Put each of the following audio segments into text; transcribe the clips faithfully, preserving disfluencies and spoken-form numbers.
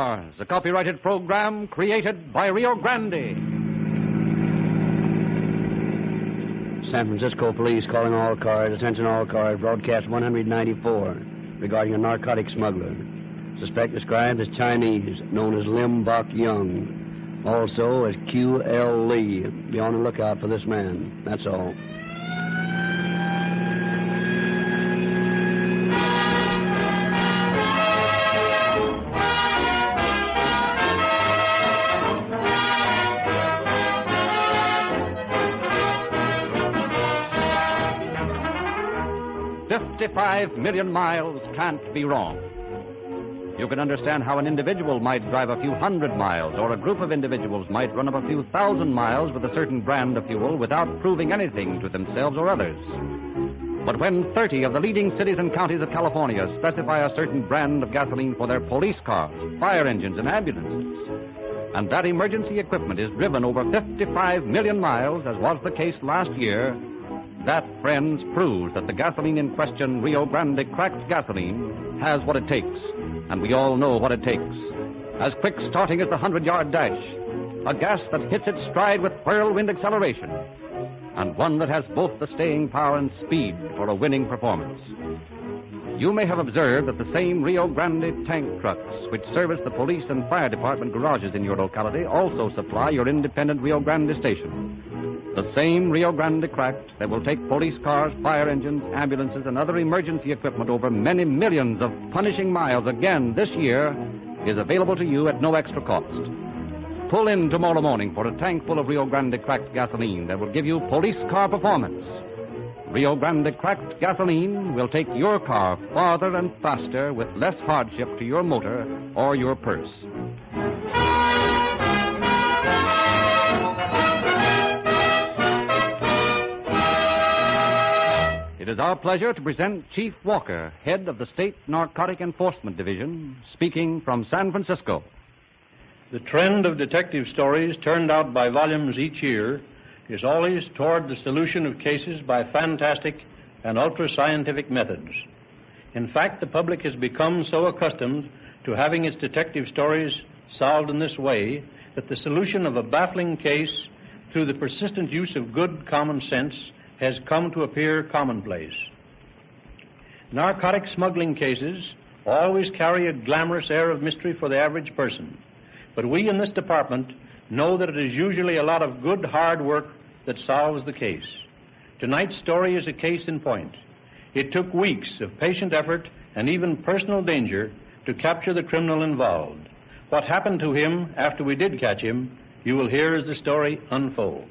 Cars, a copyrighted program created by Rio Grande. San Francisco Police calling all cars. Attention all cars. Broadcast one ninety-four regarding a narcotic smuggler. Suspect described as Chinese, known as Lim Bok Young. Also as Q L Lee. Be on the lookout for this man. That's all. fifty-five million miles can't be wrong. You can understand how an individual might drive a few hundred miles, or a group of individuals might run up a few thousand miles with a certain brand of fuel without proving anything to themselves or others. But when thirty of the leading cities and counties of California specify a certain brand of gasoline for their police cars, fire engines, and ambulances, and that emergency equipment is driven over fifty-five million miles, as was the case last year, that, friends, proves that the gasoline in question, Rio Grande cracked gasoline, has what it takes. And we all know what it takes. As quick starting as the hundred-yard dash, a gas that hits its stride with whirlwind acceleration, and one that has both the staying power and speed for a winning performance. You may have observed that the same Rio Grande tank trucks, which service the police and fire department garages in your locality, also supply your independent Rio Grande station. The same Rio Grande cracked that will take police cars, fire engines, ambulances, and other emergency equipment over many millions of punishing miles again this year is available to you at no extra cost. Pull in tomorrow morning for a tank full of Rio Grande cracked gasoline that will give you police car performance. Rio Grande cracked gasoline will take your car farther and faster with less hardship to your motor or your purse. It is our pleasure to present Chief Walker, head of the State Narcotic Enforcement Division, speaking from San Francisco. The trend of detective stories turned out by volumes each year is always toward the solution of cases by fantastic and ultra-scientific methods. In fact, the public has become so accustomed to having its detective stories solved in this way that the solution of a baffling case through the persistent use of good common sense has come to appear commonplace. Narcotic smuggling cases always carry a glamorous air of mystery for the average person, but we in this department know that it is usually a lot of good, hard work that solves the case. Tonight's story is a case in point. It took weeks of patient effort and even personal danger to capture the criminal involved. What happened to him after we did catch him, you will hear as the story unfolds.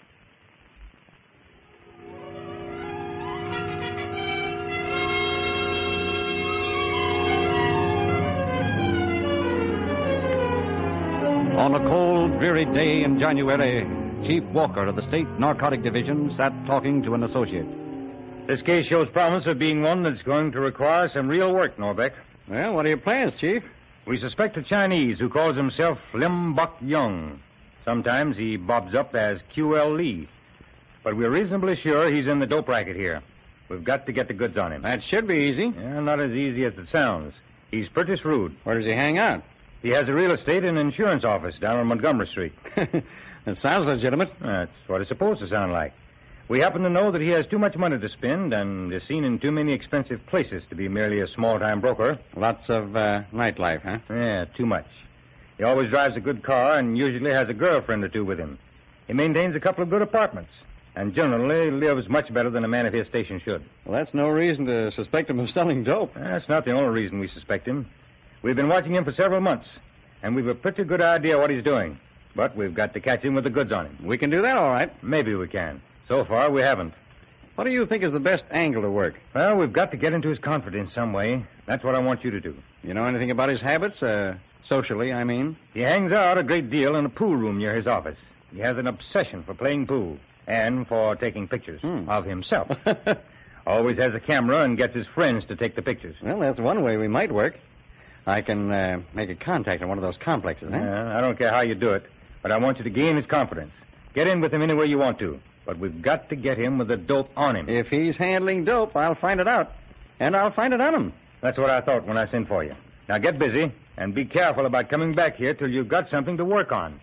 On a cold, dreary day in January, Chief Walker of the State Narcotic Division sat talking to an associate. This case shows promise of being one that's going to require some real work, Norbeck. Well, what are your plans, Chief? We suspect a Chinese who calls himself Lim Bok Young. Sometimes he bobs up as Q L Lee. But we're reasonably sure he's in the dope racket here. We've got to get the goods on him. That should be easy. Yeah, not as easy as it sounds. He's pretty shrewd. Where does he hang out? He has a real estate and insurance office down on Montgomery Street. That sounds legitimate. That's what it's supposed to sound like. We happen to know that he has too much money to spend and is seen in too many expensive places to be merely a small-time broker. Lots of uh, nightlife, huh? Yeah, too much. He always drives a good car and usually has a girlfriend or two with him. He maintains a couple of good apartments and generally lives much better than a man of his station should. Well, that's no reason to suspect him of selling dope. That's not the only reason we suspect him. We've been watching him for several months, and we've a pretty good idea what he's doing. But we've got to catch him with the goods on him. We can do that, all right. Maybe we can. So far, we haven't. What do you think is the best angle to work? Well, we've got to get into his confidence some way. That's what I want you to do. You know anything about his habits? Uh, socially, I mean. He hangs out a great deal in a pool room near his office. He has an obsession for playing pool and for taking pictures hmm. of himself. Always has a camera and gets his friends to take the pictures. Well, that's one way we might work. I can uh, make a contact in one of those complexes, eh? Yeah, I don't care how you do it, but I want you to gain his confidence. Get in with him any way you want to, but we've got to get him with the dope on him. If he's handling dope, I'll find it out, and I'll find it on him. That's what I thought when I sent for you. Now get busy, and be careful about coming back here till you've got something to work on.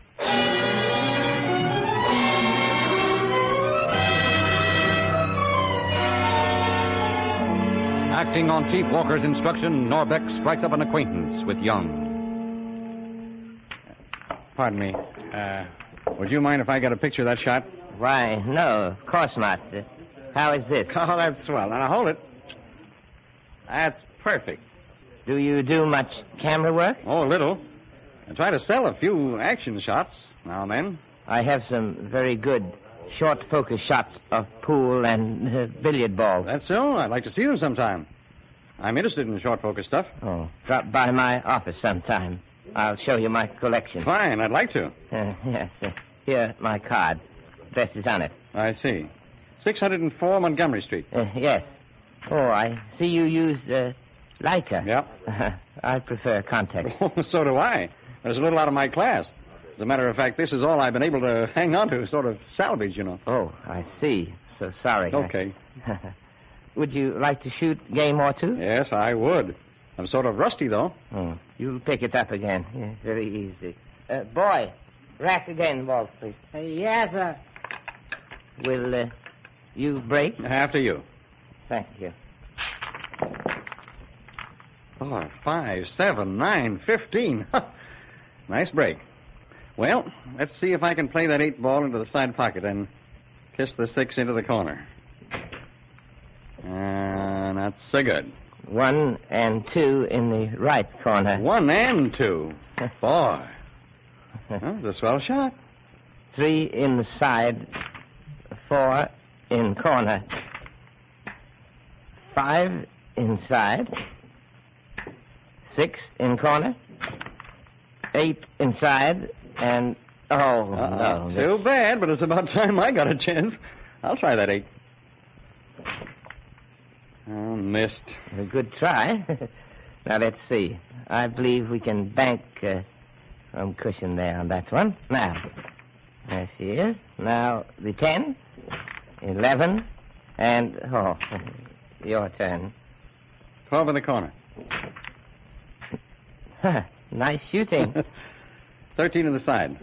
Acting on Chief Walker's instruction, Norbeck strikes up an acquaintance with Young. Pardon me. Uh, would you mind if I got a picture of that shot? Why, no, of course not. Uh, how is this? Oh, that's swell. Now, hold it. That's perfect. Do you do much camera work? Oh, a little. I try to sell a few action shots now and then. I have some very good short focus shots of pool and uh, billiard balls. That's so. I'd like to see them sometime. I'm interested in short focus stuff. Oh, drop by my office sometime. I'll show you my collection. Fine, I'd like to. Uh, yes. Uh, here, my card. Address is on it. I see. six hundred four Montgomery Street. Uh, yes. Oh, I see you use uh, Leica. Yep. I prefer contact. Oh, so do I. There's a little out of my class. As a matter of fact, this is all I've been able to hang on to, sort of salvage, you know. Oh, I see. So sorry. Okay. I... Would you like to shoot game or two? Yes, I would. I'm sort of rusty, though. Oh, you'll pick it up again. Yeah, very easy. Uh, boy, rack again, Walt, please. Uh, yes, sir. Will uh, you break? After you. Thank you. Four, five, seven, nine, fifteen. Nice break. Well, let's see if I can play that eight ball into the side pocket and kiss the six into the corner. Uh, not so good. One and two in the right corner. One and two. Boy. Well, that's a swell shot. Three in the side. Four in corner. Five inside. Six in corner. Eight inside. And, oh, Uh-oh. no. Too bad, but it's about time I got a chance. I'll try that eight. Oh, missed. A good try. Now, let's see. I believe we can bank uh, some cushion there on that one. Now, there she is. Now, the ten, eleven, and, oh, your turn. Twelve in the corner. Nice shooting. Thirteen in the side.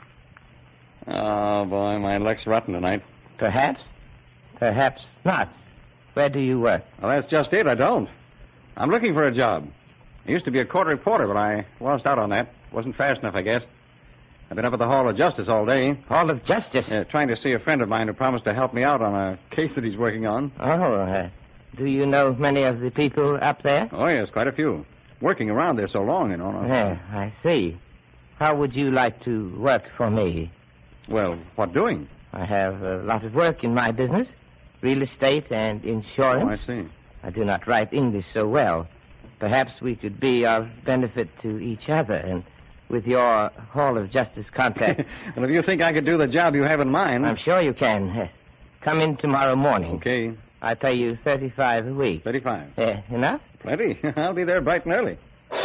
Oh, boy, my luck's rotten tonight. Perhaps. Perhaps not. Where do you work? Well, that's just it. I don't. I'm looking for a job. I used to be a court reporter, but I lost out on that. Wasn't fast enough, I guess. I've been up at the Hall of Justice all day. Hall of Justice? Uh, trying to see a friend of mine who promised to help me out on a case that he's working on. Oh, uh, do you know many of the people up there? Oh, yes, quite a few. Working around there so long, you know. Yeah, I see. How would you like to work for me? Well, what doing? I have a lot of work in my business. Real estate and insurance. Oh, I see. I do not write English so well. Perhaps we could be of benefit to each other, and with your Hall of Justice contact... Well, if you think I could do the job you have in mind... I'm sure you can. Come in tomorrow morning. Okay. I pay you thirty-five a week. thirty-five. Uh, enough? Plenty. I'll be there bright and early.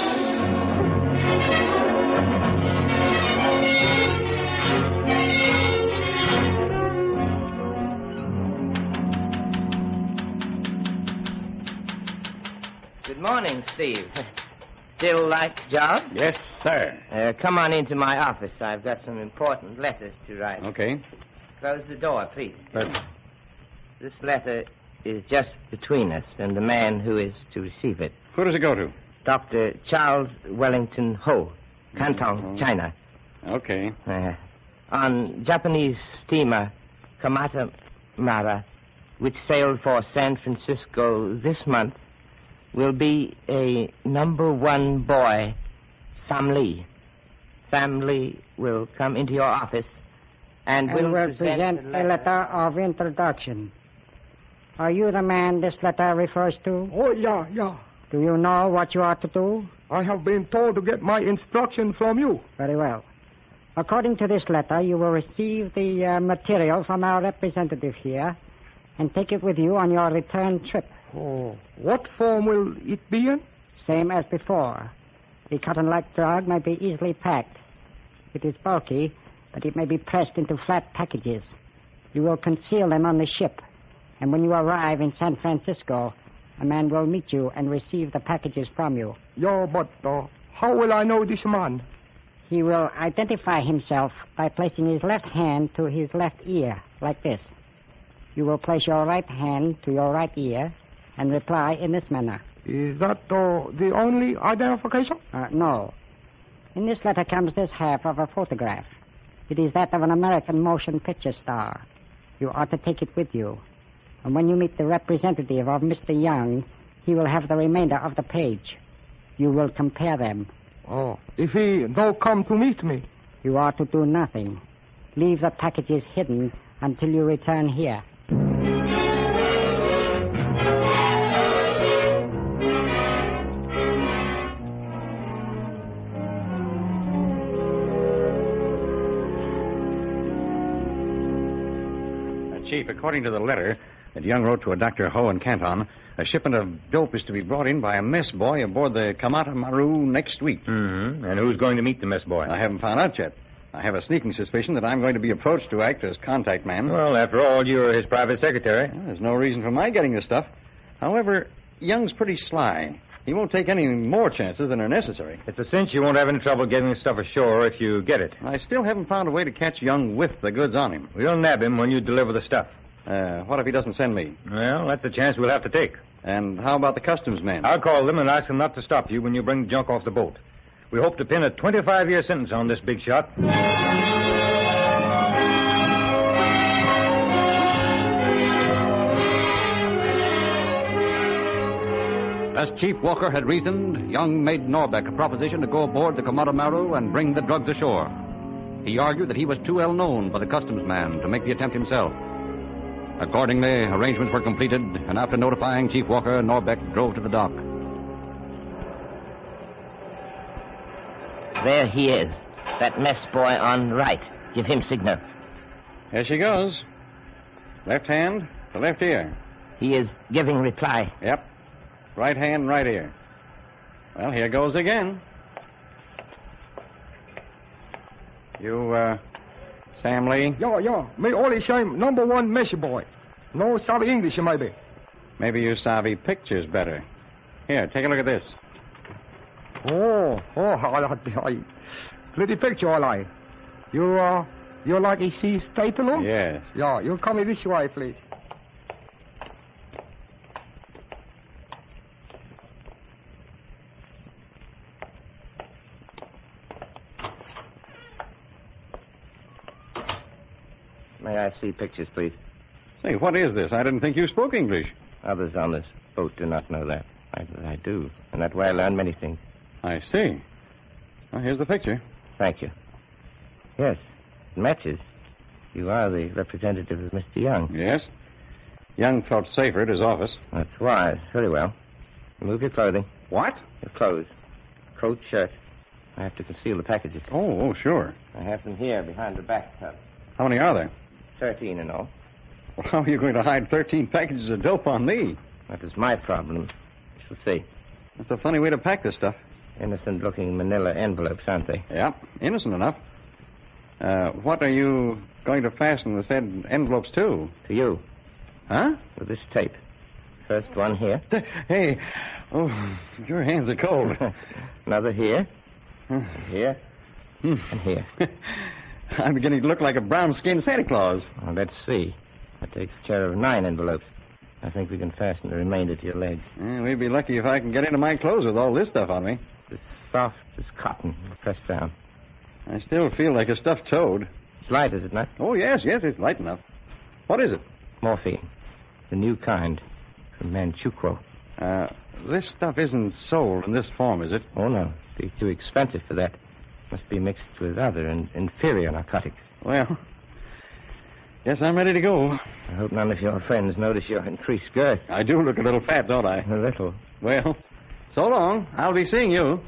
Good morning, Steve. Still like job? Yes, sir. Uh, come on into my office. I've got some important letters to write. Okay. Close the door, please. But... This letter is just between us and the man who is to receive it. Who does it go to? Doctor Charles Wellington Ho, Canton, Oh. China. Okay. Uh, on Japanese steamer Kamata Mara, which sailed for San Francisco this month, will be a number one boy, Sam Lee. Sam Lee will come into your office and, And will will present the a letter of introduction. Are you the man this letter refers to? Oh, yeah, yeah. Do you know what you are to do? I have been told to get my instruction from you. Very well. According to this letter, you will receive the uh, material from our representative here and take it with you on your return trip. Oh, what form will it be in? Same as before. The cotton-like drug may be easily packed. It is bulky, but it may be pressed into flat packages. You will conceal them on the ship, and when you arrive in San Francisco, a man will meet you and receive the packages from you. Yeah, but uh, how will I know this man? He will identify himself by placing his left hand to his left ear, like this. You will place your right hand to your right ear and reply in this manner. Is that uh, the only identification? Uh, no. In this letter comes this half of a photograph. It is that of an American motion picture star. You ought to take it with you. And when you meet the representative of Mister Young, he will have the remainder of the page. You will compare them. Oh, if he don't come to meet me? You ought to do nothing. Leave the packages hidden until you return here. Chief, according to the letter that Young wrote to a Doctor Ho in Canton, a shipment of dope is to be brought in by a mess boy aboard the Kamata Maru next week. Mm-hmm. And who's going to meet the mess boy? I haven't found out yet. I have a sneaking suspicion that I'm going to be approached to act as contact man. Well, after all, you're his private secretary. Well, there's no reason for my getting the stuff. However, Young's pretty sly. He won't take any more chances than are necessary. It's a cinch you won't have any trouble getting the stuff ashore if you get it. I still haven't found a way to catch Young with the goods on him. We'll nab him when you deliver the stuff. Uh, what if he doesn't send me? Well, that's a chance we'll have to take. And how about the customs man? I'll call them and ask them not to stop you when you bring the junk off the boat. We hope to pin a twenty-five year sentence on this big shot. As Chief Walker had reasoned, Young made Norbeck a proposition to go aboard the Kamata Maru and bring the drugs ashore. He argued that he was too well known by the customs man to make the attempt himself. Accordingly, arrangements were completed, and after notifying Chief Walker, Norbeck drove to the dock. There he is. That mess boy on right. Give him signal. Here she goes. Left hand to left ear. He is giving reply. Yep. Right hand, right ear. Well, here goes again. You, uh, Sam Lee? Yeah, yeah. Me only same number one messy boy. No savvy English, maybe. Maybe you savvy pictures better. Here, take a look at this. Oh, oh, I like I, pretty picture, I like. You, uh, you like to see Statham? Yes. Yeah, you come this way, please. May I see pictures, please? Say, what is this? I didn't think you spoke English. Others on this boat do not know that. I, I do. And that way I learn many things. I see. Well, here's the picture. Thank you. Yes, it matches. You are the representative of Mister Young. Yes. Young felt safer at his office. That's wise. Very well. Remove your clothing. What? Your clothes. Coat, shirt. I have to conceal the packages. Oh, oh, sure. I have them here behind the back tub. How many are there? Thirteen in all. Well, how are you going to hide thirteen packages of dope on me? That is my problem. You shall see. That's a funny way to pack this stuff. Innocent-looking manila envelopes, aren't they? Yeah, innocent enough. Uh, what are you going to fasten the said envelopes to? To you. Huh? With this tape. First one here. Hey, oh, your hands are cold. Another here. And here. And here. I'm beginning to look like a brown-skinned Santa Claus. Well, let's see. That takes care of nine envelopes. I think we can fasten the remainder to your legs. Yeah, we'd be lucky if I can get into my clothes with all this stuff on me. It's soft as cotton, pressed down. I still feel like a stuffed toad. It's light, is it not? Oh, yes, yes, it's light enough. What is it? Morphine. The new kind. From Manchukuo. Uh, this stuff isn't sold in this form, is it? Oh, no. It'd be too expensive for that. Must be mixed with other and inferior narcotics. Well, guess I'm ready to go. I hope none of your friends notice your increased girth. I do look a little fat, don't I? A little. Well, so long. I'll be seeing you.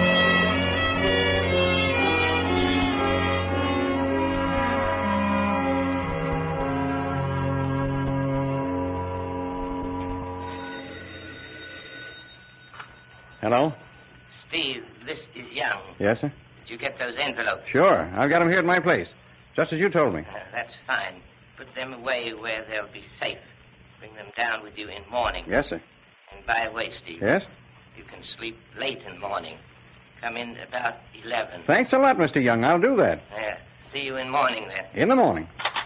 Hello? Steve, this is Young. Yes, sir? Did you get those envelopes? Sure. I've got them here at my place. Just as you told me. Uh, that's fine. Put them away where they'll be safe. Bring them down with you in morning. Yes, sir. And by the way, Steve. Yes? You can sleep late in the morning. Come in about eleven. Thanks a lot, Mister Young. I'll do that. Yeah. See you in the morning, then. In the morning.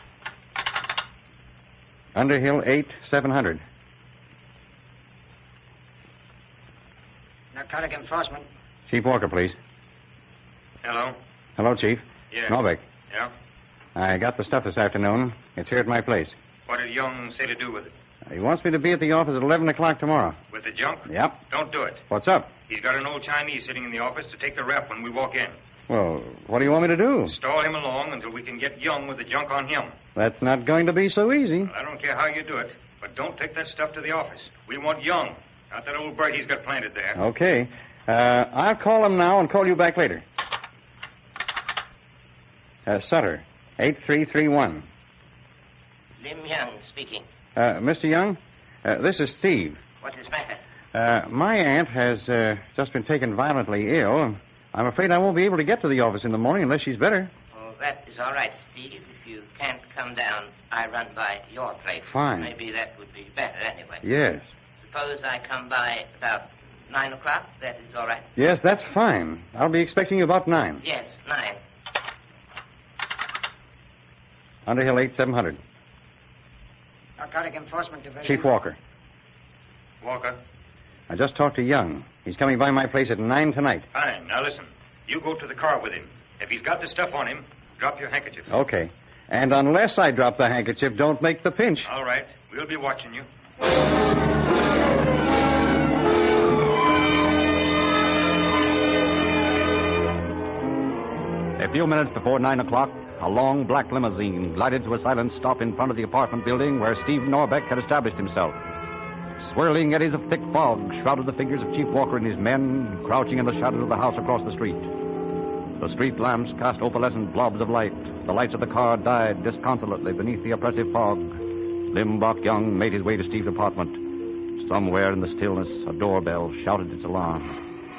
Underhill eight, seven hundred. Narcotic enforcement. Chief Walker, please. Hello? Hello, Chief. Yeah. Norbeck. Yeah? I got the stuff this afternoon. It's here at my place. What did Young say to do with it? He wants me to be at the office at eleven o'clock tomorrow. With the junk? Yep. Don't do it. What's up? He's got an old Chinese sitting in the office to take the rep when we walk in. Well, what do you want me to do? Stall him along until we can get Young with the junk on him. That's not going to be so easy. Well, I don't care how you do it, but don't take that stuff to the office. We want Young, not that old Bert he's got planted there. Okay. Uh, I'll call him now and call you back later. Uh, Sutter, eight three three one. Lim Young speaking. Uh, Mister Young, uh, this is Steve. What is the matter? Uh, my aunt has uh, just been taken violently ill. I'm afraid I won't be able to get to the office in the morning unless she's better. Oh, that is all right, Steve. If you can't come down, I run by your place. Fine. Maybe that would be better anyway. Yes. Suppose I come by about nine o'clock? That is all right. Yes, that's fine. I'll be expecting you about nine. Yes, nine. Underhill eight, seven hundred. Narcotic enforcement division. Chief Walker. Walker? I just talked to Young. He's coming by my place at nine tonight. Fine. Now listen. You go to the car with him. If he's got the stuff on him, drop your handkerchief. Okay. And unless I drop the handkerchief, don't make the pinch. All right. We'll be watching you. A few minutes before nine o'clock, a long black limousine glided to a silent stop in front of the apartment building where Steve Norbeck had established himself. Swirling eddies of thick fog shrouded the figures of Chief Walker and his men, crouching in the shadows of the house across the street. The street lamps cast opalescent blobs of light. The lights of the car died disconsolately beneath the oppressive fog. Lim Bok Young made his way to Steve's apartment. Somewhere in the stillness, a doorbell shouted its alarm.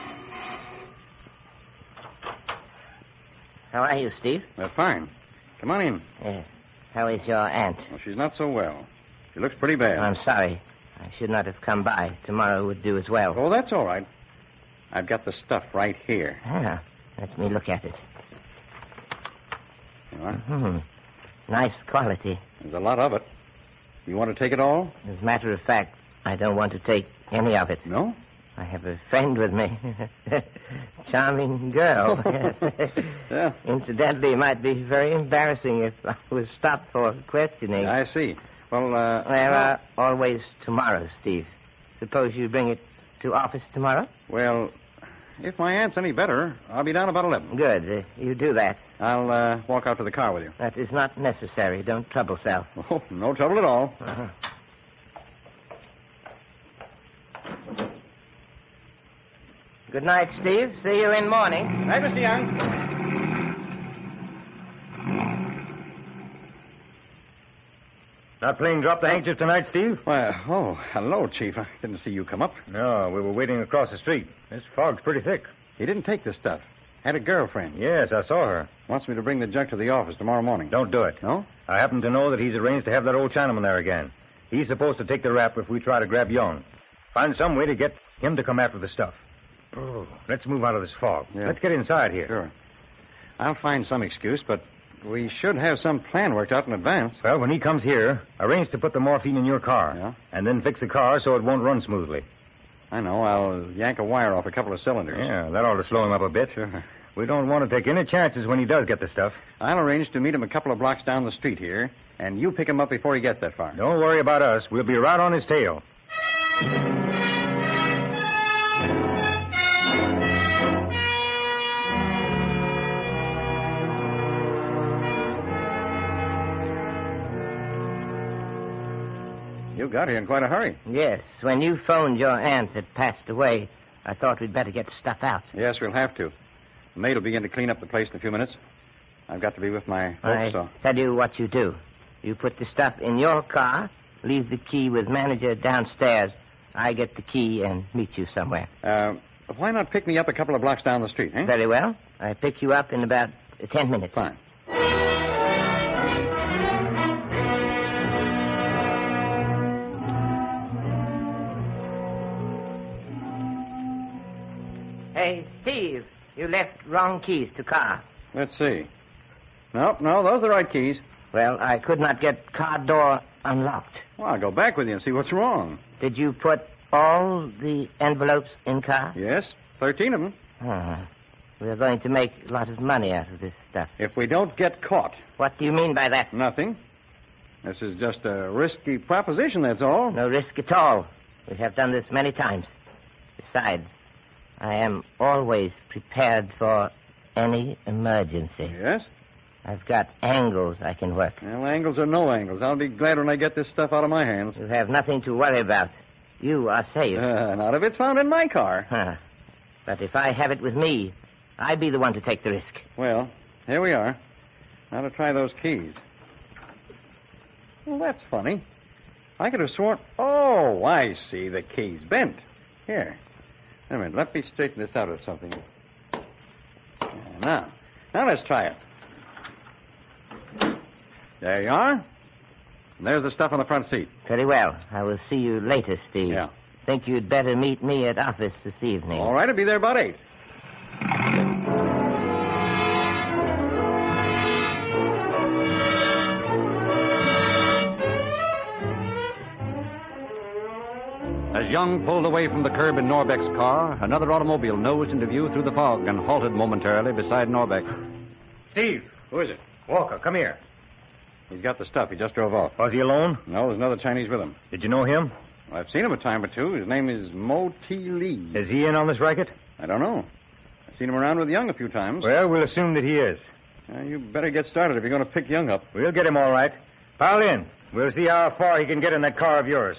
How are you, Steve? Well, fine. Come on in. Uh, how is your aunt? Well, she's not so well. She looks pretty bad. I'm sorry. I should not have come by. Tomorrow would do as well. Oh, that's all right. I've got the stuff right here. Ah, let me look at it. You are? Hmm. Nice quality. There's a lot of it. You want to take it all? As a matter of fact, I don't want to take any of it. No? I have a friend with me. Charming girl. Yeah. Incidentally, it might be very embarrassing if I was stopped for questioning. I see. Well, uh... There are always tomorrows, Steve. Suppose you bring it to office tomorrow? Well, if my aunt's any better, I'll be down about eleven. Good. Uh, you do that. I'll uh, walk out to the car with you. That is not necessary. Don't trouble yourself. Oh, no trouble at all. Uh-huh. Good night, Steve. See you in morning. Night, Mister Young. Not playing drop the handkerchief tonight, Steve? Well, oh, hello, Chief. I didn't see you come up. No, we were waiting across the street. This fog's pretty thick. He didn't take the stuff. Had a girlfriend. Yes, I saw her. Wants me to bring the junk to the office tomorrow morning. Don't do it. No? I happen to know that he's arranged to have that old Chinaman there again. He's supposed to take the rap if we try to grab Young. Find some way to get him to come after the stuff. Oh, let's move out of this fog. Yeah. Let's get inside here. Sure. I'll find some excuse, but we should have some plan worked out in advance. Well, when he comes here, arrange to put the morphine in your car. Yeah? And then fix the car so it won't run smoothly. I know. I'll yank a wire off a couple of cylinders. Yeah, that ought to slow him up a bit. Sure. We don't want to take any chances when he does get the stuff. I'll arrange to meet him a couple of blocks down the street here, and you pick him up before he gets that far. Don't worry about us. We'll be right on his tail. You got here in quite a hurry. Yes. When you phoned your aunt had passed away, I thought we'd better get the stuff out. Yes, we'll have to. The maid will begin to clean up the place in a few minutes. I've got to be with my I folks, so... tell you what you do. You put the stuff in your car, leave the key with manager downstairs. I get the key and meet you somewhere. Uh, why not pick me up a couple of blocks down the street, eh? Very well. I pick you up in about uh, ten minutes. Fine. Hey, Steve, you left wrong keys to car. Let's see. No, no, those are the right keys. Well, I could not get car door unlocked. Well, I'll go back with you and see what's wrong. Did you put all the envelopes in car? Yes, thirteen of them. Oh, we're going to make a lot of money out of this stuff. If we don't get caught. What do you mean by that? Nothing. This is just a risky proposition, that's all. No risk at all. We have done this many times. Besides, I am always prepared for any emergency. Yes? I've got angles I can work. Well, angles or no angles. I'll be glad when I get this stuff out of my hands. You have nothing to worry about. You are safe. Uh, not if it's found in my car. Huh. But if I have it with me, I'd be the one to take the risk. Well, here we are. Now to try those keys. Well, that's funny. I could have sworn... Oh, I see. The key's bent. Here. Wait a minute. Let me straighten this out or something. Yeah, now. Now let's try it. There you are. And there's the stuff on the front seat. Very well. I will see you later, Steve. Yeah. Think you'd better meet me at office this evening. All right, I'll be there about eight. As Young pulled away from the curb in Norbeck's car, another automobile nosed into view through the fog and halted momentarily beside Norbeck. Steve. Who is it? Walker, come here. He's got the stuff. He just drove off. Was he alone? No, there's another Chinese with him. Did you know him? Well, I've seen him a time or two. His name is Mo T. Lee. Is he in on this racket? I don't know. I've seen him around with Young a few times. Well, we'll assume that he is. Uh, you better get started if you're going to pick Young up. We'll get him all right. Pile in. We'll see how far he can get in that car of yours.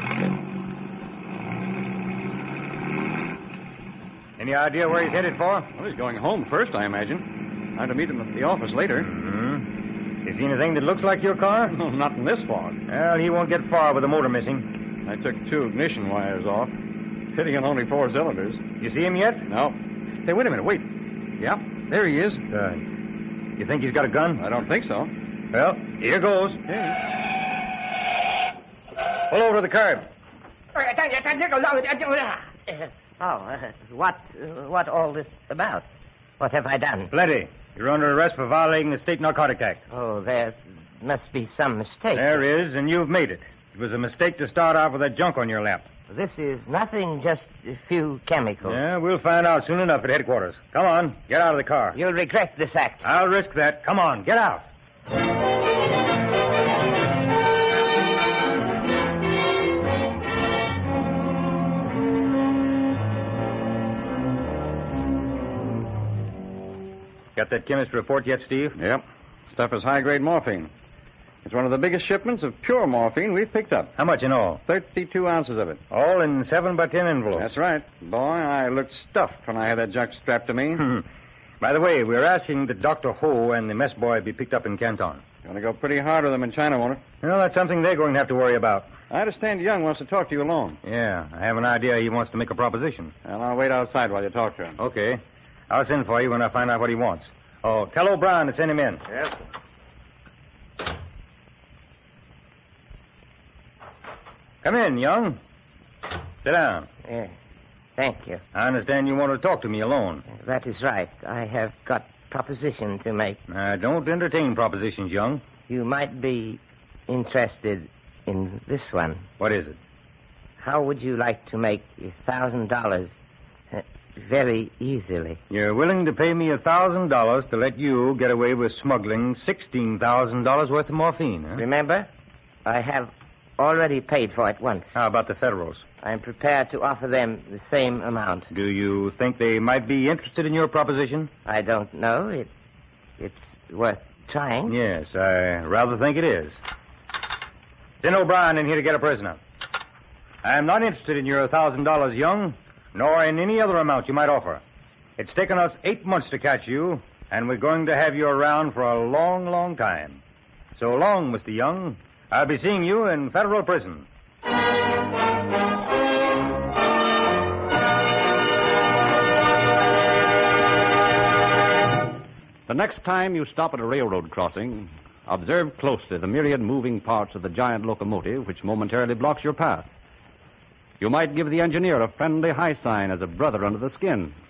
Any idea where he's headed for? Well, he's going home first, I imagine. I'm to meet him at the office later. Mm-hmm. Is he anything that looks like your car? No, not in this fog. Well, he won't get far with the motor missing. I took two ignition wires off. Fitting on only four cylinders. You see him yet? No. Hey, wait a minute. Wait. Yep, there he is. Good. You think he's got a gun? I don't think so. Well, here goes. Yeah. Pull over to the curb. Oh, uh, what, uh, what all this about? What have I done? Plenty. You're under arrest for violating the State Narcotic Act. Oh, there must be some mistake. There is, and you've made it. It was a mistake to start off with that junk on your lap. This is nothing, just a few chemicals. Yeah, we'll find out soon enough at headquarters. Come on, get out of the car. You'll regret this act. I'll risk that. Come on, get out. Got that chemist report yet, Steve? Yep. Stuff is high-grade morphine. It's one of the biggest shipments of pure morphine we've picked up. How much in all? Thirty-two ounces of it. All in seven by ten envelopes. That's right. Boy, I looked stuffed when I had that junk strapped to me. By the way, we're asking that Doctor Ho and the mess boy be picked up in Canton. Going to go pretty hard with them in China, won't it? Well, that's something they're going to have to worry about. I understand Young wants to talk to you alone. Yeah, I have an idea he wants to make a proposition. Well, I'll wait outside while you talk to him. Okay. I'll send for you when I find out what he wants. Oh, tell O'Brien to send him in. Yes. Come in, Young. Sit down. Yeah. Thank you. I understand you want to talk to me alone. That is right. I have got proposition to make. I don't entertain propositions, Young. You might be interested in this one. What is it? How would you like to make a thousand dollars very easily? You're willing to pay me a thousand dollars to let you get away with smuggling sixteen thousand dollars worth of morphine, huh? Remember, I have already paid for it once. How about the Federals? I'm prepared to offer them the same amount. Do you think they might be interested in your proposition? I don't know. It, it's worth trying. Yes, I rather think it is. Send O'Brien in here to get a prisoner. I'm not interested in your thousand dollars, Young, nor in any other amount you might offer. It's taken us eight months to catch you, and we're going to have you around for a long, long time. So long, Mister Young. I'll be seeing you in federal prison. The next time you stop at a railroad crossing, observe closely the myriad moving parts of the giant locomotive which momentarily blocks your path. You might give the engineer a friendly high sign as a brother under the skin.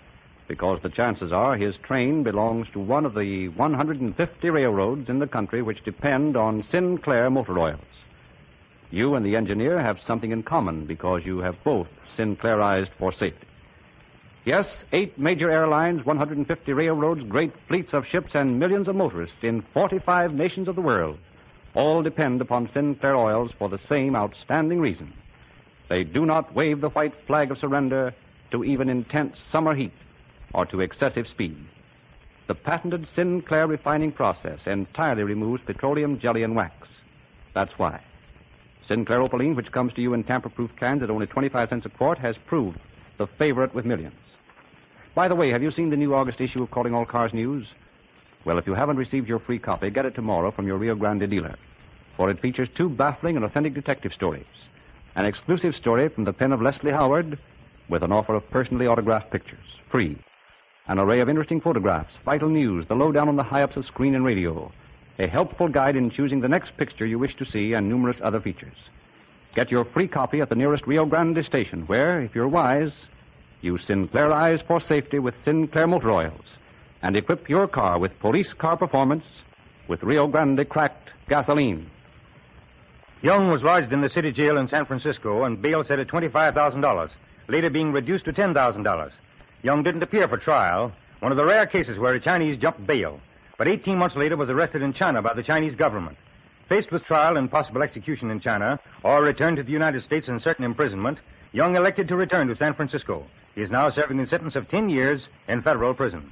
because the chances are his train belongs to one of the one hundred fifty railroads in the country which depend on Sinclair motor oils. You and the engineer have something in common because you have both Sinclairized for safety. Yes, eight major airlines, one hundred fifty railroads, great fleets of ships, and millions of motorists in forty-five nations of the world all depend upon Sinclair oils for the same outstanding reason. They do not wave the white flag of surrender to even intense summer heat or to excessive speed. The patented Sinclair refining process entirely removes petroleum jelly and wax. That's why. Sinclair Opaline, which comes to you in tamper-proof cans at only twenty-five cents a quart, has proved the favorite with millions. By the way, have you seen the new August issue of Calling All Cars News? Well, if you haven't received your free copy, get it tomorrow from your Rio Grande dealer, for it features two baffling and authentic detective stories. An exclusive story from the pen of Leslie Howard with an offer of personally autographed pictures, free. An array of interesting photographs, vital news, the lowdown on the high-ups of screen and radio, a helpful guide in choosing the next picture you wish to see, and numerous other features. Get your free copy at the nearest Rio Grande station, where, if you're wise, you Sinclairize for safety with Sinclair motor oils and equip your car with police car performance with Rio Grande cracked gasoline. Young was lodged in the city jail in San Francisco and bail set at twenty-five thousand dollars, later being reduced to ten thousand dollars. Young didn't appear for trial, one of the rare cases where a Chinese jumped bail, but eighteen months later was arrested in China by the Chinese government. Faced with trial and possible execution in China or return to the United States in certain imprisonment, Young elected to return to San Francisco. He is now serving a sentence of ten years in federal prison.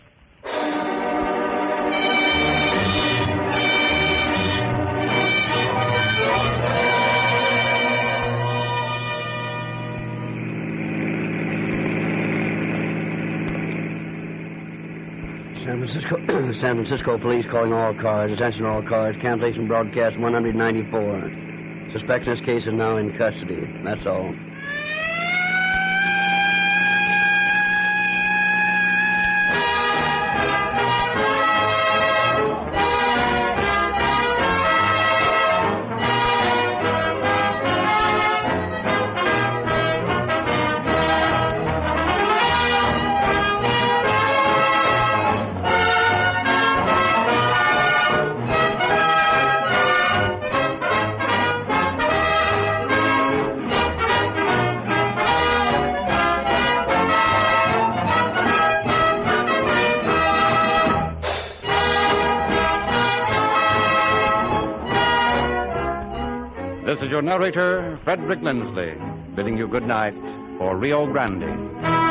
San Francisco, San Francisco police calling all cars. Attention all cars. Cancellation broadcast one hundred ninety-four. Suspect in this case is now in custody. That's all. This is your narrator, Frederick Lindsley, bidding you good night for Rio Grande.